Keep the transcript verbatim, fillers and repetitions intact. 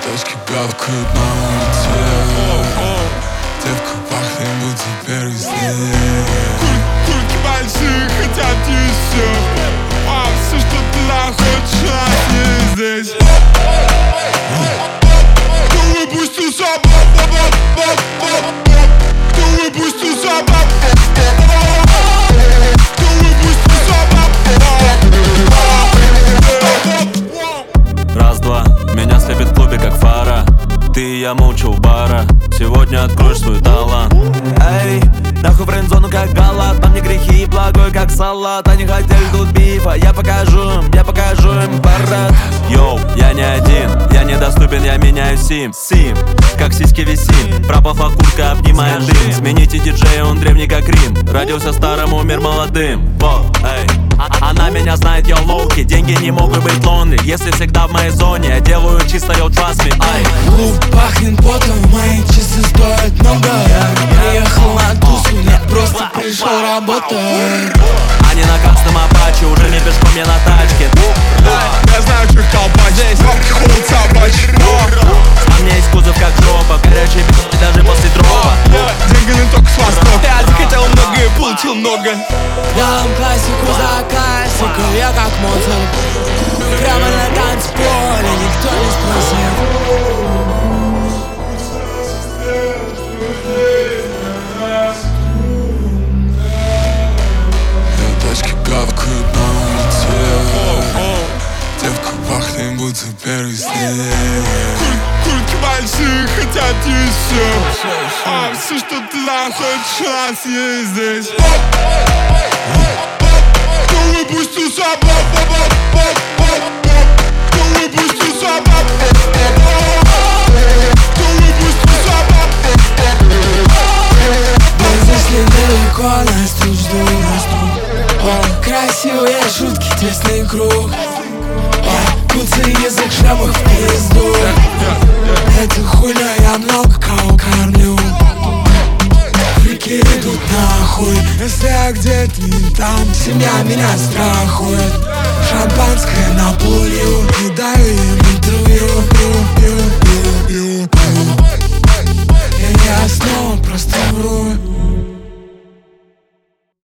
Тачки гавкают на улице. Девка пахнет, будто первый снег. Куртки большие, хотят еще. А все, что ты захочешь, у нас есть здесь. Кто выпустил собак? Кто выпустил собак? Кто выпустил собак? Раз-два, меня слепит в клубе как фара. Ты и я молча у бара. Сегодня откроешь свой талант. Эй, нахуй френдзону как галат. Там не грехи, благой как салат. Они хотели тут бифа, я покажу им, я покажу им парад. Йоу, я не один, я недоступен, я меняю сим. Сим, как сиськи висим. Пропахла куртка, обнимает дым. Смените диджея, он древний как Рим. Родился старым, умер молодым. Во, эй. А она меня знает, я лоуки. Деньги не могут быть lonely. Если всегда в моей зоне, я делаю чисто, yo, trust me. Ай. Клуб пахнет потом, мои часы стоят много. Я приехал на тусу, я просто пришел работать. А не на красном апаче, уже не пешком, я на тачке. Я знаю, как колбач, здесь бабки ходят собачьи. А мне есть кузов как жопа, горячий пи***, даже после дропа. Деньги не только с востока. Я захотел много и получил много. Дам классику за классикой, я как Моцарт. Прямо на танцполе, никто не спросил. Тачки гавкают на улице. Девка пахнет, будто первый снег. Куртки большие, хотят еще. А все, что ты захочешь, у нас есть здесь. Кто выпустил собак? Кто выпустил собак? Кто выпустил собак? Мы зашли далеко, нас тут ждут. О, красивые шутки, тесный круг. О, куцый язык, шрамах в пизду. Это хуйня, я много кого кормлю. Фрики идут нахуй. Если я где-то не там, семья меня страхует. Шампанское на пуле